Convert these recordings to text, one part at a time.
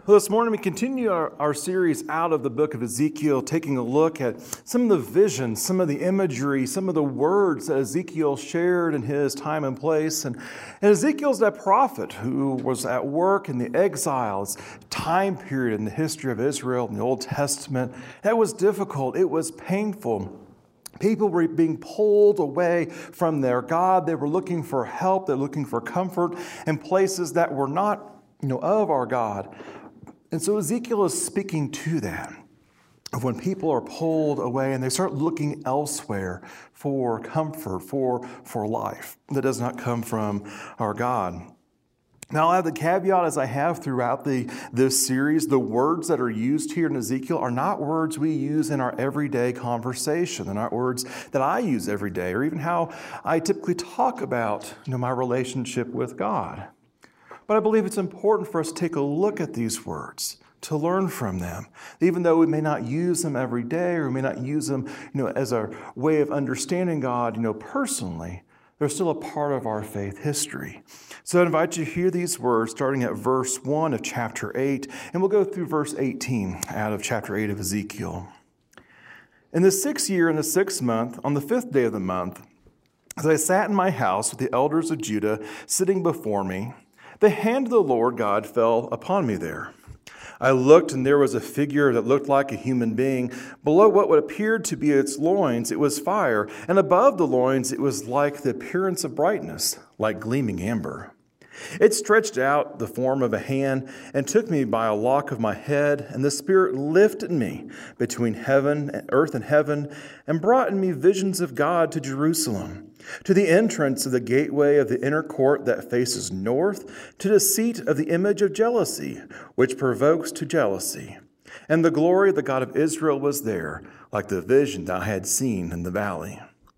Well, this morning we continue our series out of the book of Ezekiel, taking a look at some of the visions, some of the imagery, some of the words that Ezekiel shared in his time and place. And Ezekiel's that prophet who was at work in the exiles time period in the history of Israel in the Old Testament. That was difficult. It was painful. People were being pulled away from their God. They were looking for help. They're looking for comfort in places that were not, of our God. And so Ezekiel is speaking to that, of when people are pulled away and they start looking elsewhere for comfort, for life that does not come from our God. Now, I'll add the caveat, as I have throughout this series, the words that are used here in Ezekiel are not words we use in our everyday conversation. They're not words that I use every day, or even how I typically talk about my relationship with God. But I believe it's important for us to take a look at these words, to learn from them. Even though we may not use them every day, or we may not use them, as a way of understanding God, personally, they're still a part of our faith history. So I invite you to hear these words starting at verse 1 of chapter 8, and we'll go through verse 18 out of chapter 8 of Ezekiel. In the 6th year, in the 6th month, on the 5th day of the month, as I sat in my house with the elders of Judah sitting before me, the hand of the Lord God fell upon me there. I looked, and there was a figure that looked like a human being. Below what would appear to be its loins, it was fire, and above the loins, it was like the appearance of brightness, like gleaming amber. It stretched out the form of a hand and took me by a lock of my head, and the Spirit lifted me between earth and heaven, and brought in me visions of God to Jerusalem, to the entrance of the gateway of the inner court that faces north, to the seat of the image of jealousy, which provokes to jealousy. And the glory of the God of Israel was there, like the vision that I had seen in the valley.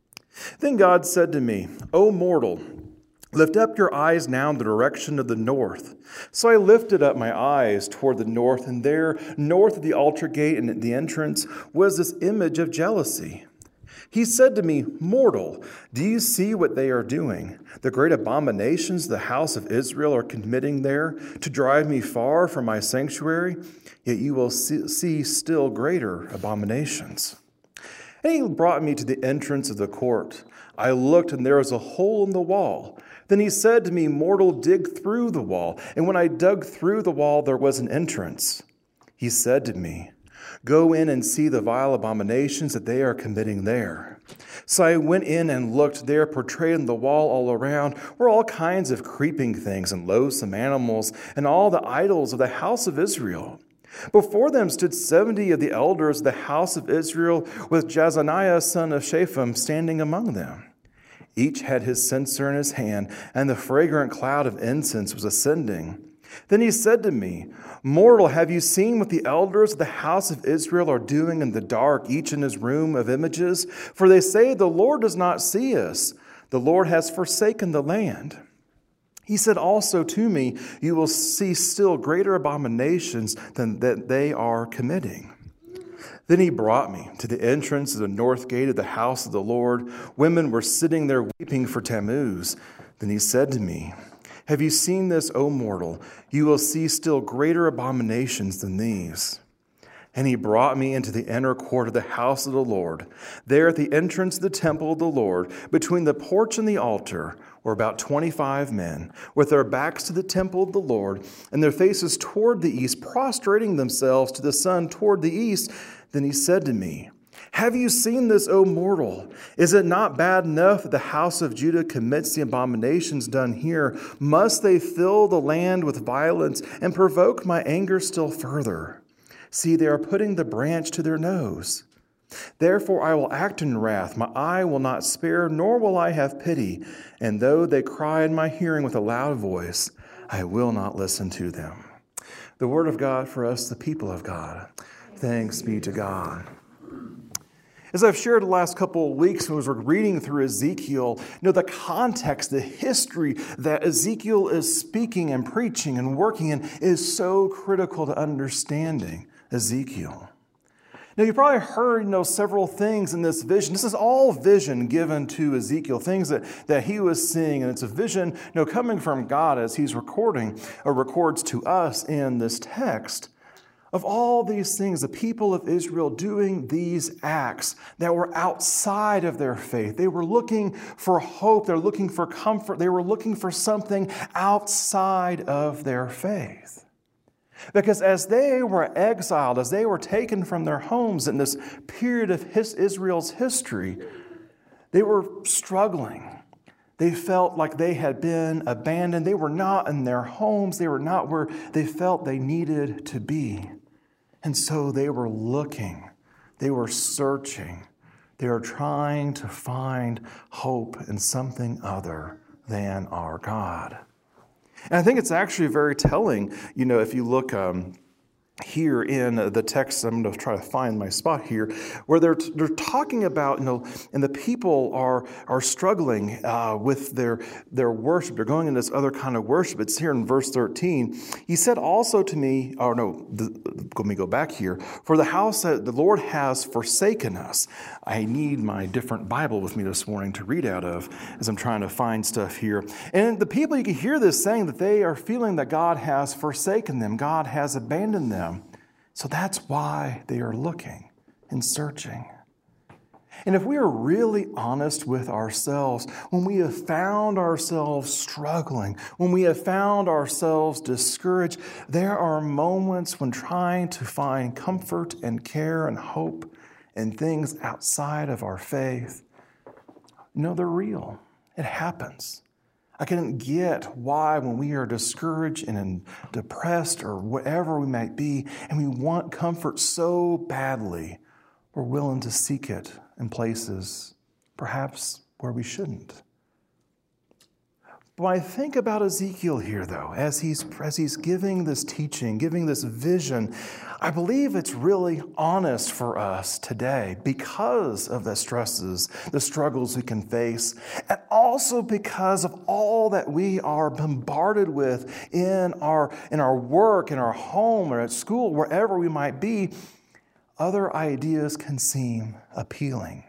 Then God said to me, O mortal, lift up your eyes now in the direction of the north. So I lifted up my eyes toward the north, and there, north of the altar gate and at the entrance, was this image of jealousy. He said to me, Mortal, do you see what they are doing? The great abominations the house of Israel are committing there to drive me far from my sanctuary? Yet you will see still greater abominations. And he brought me to the entrance of the court. I looked, and there was a hole in the wall. Then he said to me, Mortal, dig through the wall. And when I dug through the wall, there was an entrance. He said to me, Go in and see the vile abominations that they are committing there. So I went in and looked. There, portrayed on the wall all around, were all kinds of creeping things and loathsome animals and all the idols of the house of Israel. Before them stood 70 of the elders of the house of Israel, with Jazaniah son of Shaphan standing among them. Each had his censer in his hand, and the fragrant cloud of incense was ascending. Then he said to me, Mortal, have you seen what the elders of the house of Israel are doing in the dark, each in his room of images? For they say, The Lord does not see us. The Lord has forsaken the land. He said also to me, You will see still greater abominations than that they are committing. Then he brought me to the entrance of the north gate of the house of the Lord. Women were sitting there weeping for Tammuz. Then he said to me, Have you seen this, O mortal? You will see still greater abominations than these. And he brought me into the inner court of the house of the Lord. There at the entrance of the temple of the Lord, between the porch and the altar, were about 25 men, with their backs to the temple of the Lord, and their faces toward the east, prostrating themselves to the sun toward the east. Then he said to me, Have you seen this, O mortal? Is it not bad enough that the house of Judah commits the abominations done here? Must they fill the land with violence and provoke my anger still further? See, they are putting the branch to their nose. Therefore I will act in wrath. My eye will not spare, nor will I have pity. And though they cry in my hearing with a loud voice, I will not listen to them. The word of God for us, the people of God. Thanks be to God. As I've shared the last couple of weeks as we're reading through Ezekiel, the context, the history that Ezekiel is speaking and preaching and working in is so critical to understanding Ezekiel. Now, you probably heard, several things in this vision. This is all vision given to Ezekiel, things that he was seeing. And it's a vision, coming from God as he's recording or records to us in this text of all these things, the people of Israel doing these acts that were outside of their faith. They were looking for hope. They're looking for comfort. They were looking for something outside of their faith. Because as they were exiled, as they were taken from their homes in this period of Israel's history, they were struggling. They felt like they had been abandoned. They were not in their homes. They were not where they felt they needed to be. And so they were looking. They were searching. They were trying to find hope in something other than our God. And I think it's actually very telling, if you look here in the text, I'm going to try to find my spot here, where they're talking about, and the people are struggling with their worship. They're going in this other kind of worship. It's here in verse 13. He said also to me, let me go back here. For the house that the Lord has forsaken us. I need my different Bible with me this morning to read out of as I'm trying to find stuff here. And the people, you can hear this saying that they are feeling that God has forsaken them. God has abandoned them. So that's why they are looking and searching. And if we are really honest with ourselves, when we have found ourselves struggling, when we have found ourselves discouraged, there are moments when trying to find comfort and care and hope in things outside of our faith, they're real. It happens. I can get why when we are discouraged and depressed or whatever we might be, and we want comfort so badly, we're willing to seek it in places perhaps where we shouldn't. But when I think about Ezekiel here, though, as he's giving this teaching, giving this vision, I believe it's really honest for us today because of the stresses, the struggles we can face, and also because of all that we are bombarded with in our work, in our home, or at school, wherever we might be. Other ideas can seem appealing.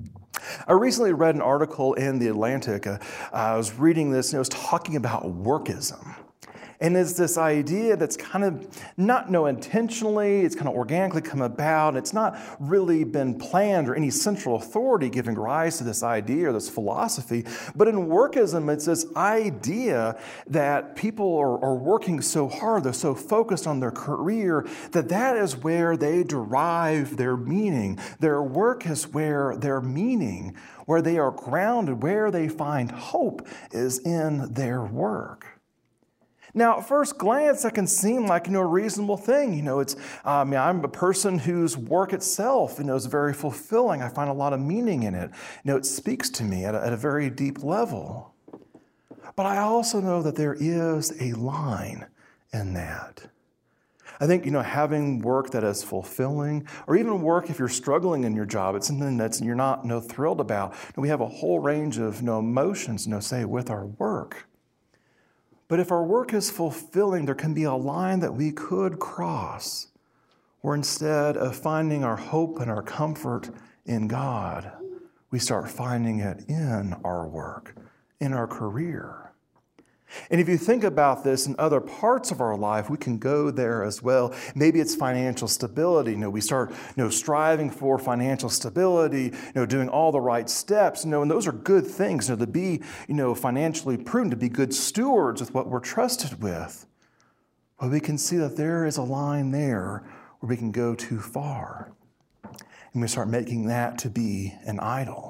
I recently read an article in The Atlantic. I was reading this, and it was talking about workism. And it's this idea that's kind of not intentionally, it's kind of organically come about. It's not really been planned or any central authority giving rise to this idea or this philosophy. But in workism, it's this idea that people are working so hard, they're so focused on their career, that is where they derive their meaning. Their work is where their meaning, where they are grounded, where they find hope is in their work. Now, at first glance, that can seem like, a reasonable thing. I'm a person whose work itself, is very fulfilling. I find a lot of meaning in it. It speaks to me at a very deep level. But I also know that there is a line in that. I think, having work that is fulfilling, or even work if you're struggling in your job, it's something that you're not thrilled about. And we have a whole range of emotions, say, with our work. But if our work is fulfilling, there can be a line that we could cross, where instead of finding our hope and our comfort in God, we start finding it in our work, in our career. And if you think about this in other parts of our life, we can go there as well. Maybe it's financial stability. We start, striving for financial stability, doing all the right steps, and those are good things, to be, financially prudent, to be good stewards with what we're trusted with. But we can see that there is a line there where we can go too far. And we start making that to be an idol.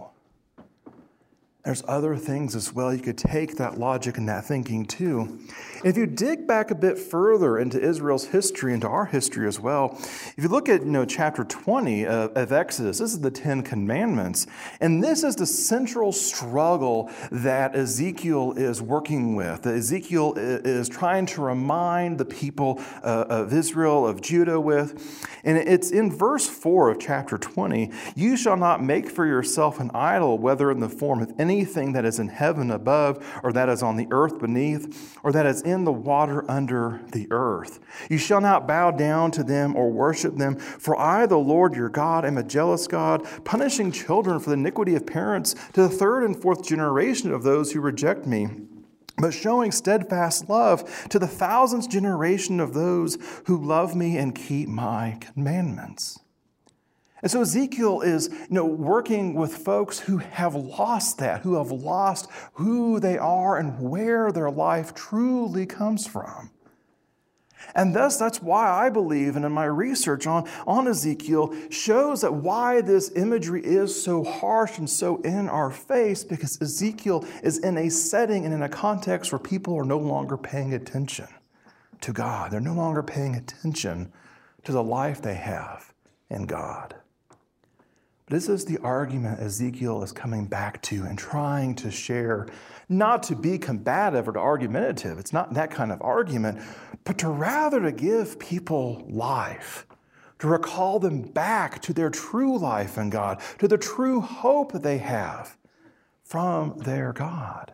There's other things as well. You could take that logic and that thinking too. And if you dig back a bit further into Israel's history, into our history as well, if you look at chapter 20 of Exodus, this is the 10 Commandments, and this is the central struggle that Ezekiel is working with. That Ezekiel is trying to remind the people of Israel, of Judah with. And it's in verse 4 of chapter 20, "You shall not make for yourself an idol, whether in the form of anything that is in heaven above, or that is on the earth beneath, or that is in the waters water under the earth. You shall not bow down to them or worship them, for I, the Lord your God, am a jealous God, punishing children for the iniquity of parents to the third and fourth generation of those who reject me, but showing steadfast love to the thousandth generation of those who love me and keep my commandments. And so Ezekiel is, working with folks who have lost that, who have lost who they are and where their life truly comes from. And thus, that's why I believe, and in my research on Ezekiel, shows that why this imagery is so harsh and so in our face, because Ezekiel is in a setting and in a context where people are no longer paying attention to God. They're no longer paying attention to the life they have in God. This is the argument Ezekiel is coming back to and trying to share, not to be combative or to argumentative. It's not that kind of argument, but to rather to give people life, to recall them back to their true life in God, to the true hope that they have from their God.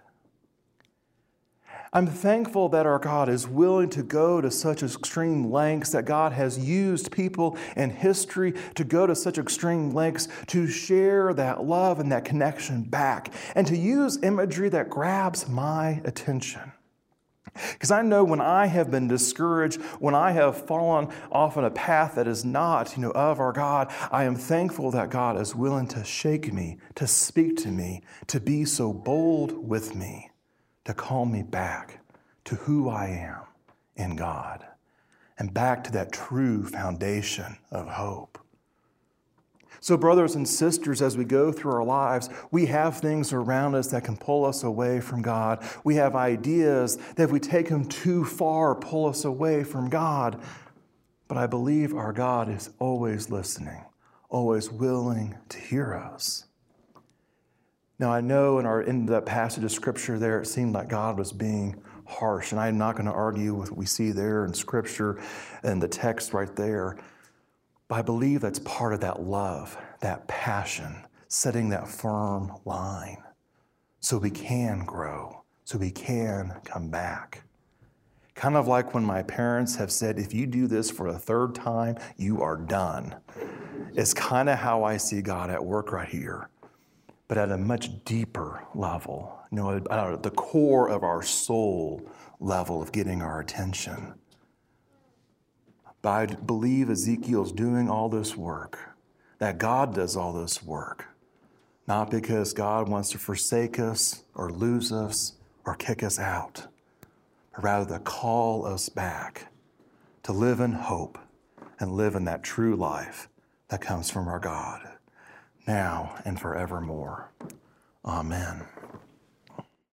I'm thankful that our God is willing to go to such extreme lengths, that God has used people in history to go to such extreme lengths to share that love and that connection back, and to use imagery that grabs my attention. Because I know when I have been discouraged, when I have fallen off on a path that is not, of our God, I am thankful that God is willing to shake me, to speak to me, to be so bold with me, to call me back to who I am in God and back to that true foundation of hope. So, brothers and sisters, as we go through our lives, we have things around us that can pull us away from God. We have ideas that if we take them too far, pull us away from God. But I believe our God is always listening, always willing to hear us. Now, I know in that passage of Scripture there, it seemed like God was being harsh, and I'm not going to argue with what we see there in Scripture and the text right there, but I believe that's part of that love, that passion, setting that firm line so we can grow, so we can come back. Kind of like when my parents have said, if you do this for a third time, you are done. It's kind of how I see God at work right here, but at a much deeper level, at the core of our soul level of getting our attention. But I believe Ezekiel's doing all this work, that God does all this work, not because God wants to forsake us or lose us or kick us out, but rather to call us back to live in hope and live in that true life that comes from our God, now and forevermore. Amen.